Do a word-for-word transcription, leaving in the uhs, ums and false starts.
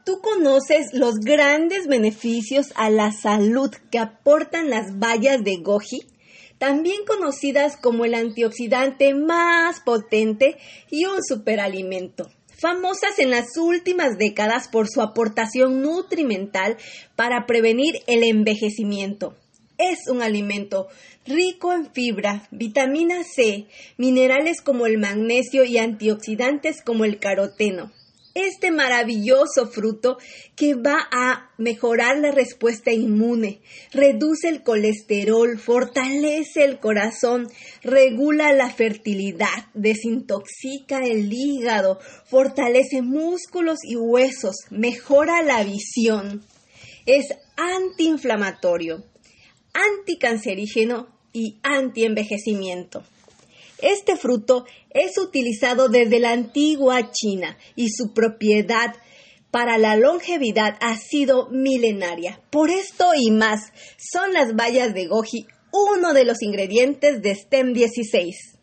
¿Tú conoces los grandes beneficios a la salud que aportan las bayas de goji? También conocidas como el antioxidante más potente y un superalimento, famosas en las últimas décadas por su aportación nutrimental para prevenir el envejecimiento. Es un alimento rico en fibra, vitamina C, minerales como el magnesio y antioxidantes como el caroteno. Este maravilloso fruto que va a mejorar la respuesta inmune, reduce el colesterol, fortalece el corazón, regula la fertilidad, desintoxica el hígado, fortalece músculos y huesos, mejora la visión, es antiinflamatorio, anticancerígeno y antienvejecimiento. Este fruto es utilizado desde la antigua China y su propiedad para la longevidad ha sido milenaria. Por esto y más, son las bayas de goji uno de los ingredientes de STEM dieciséis.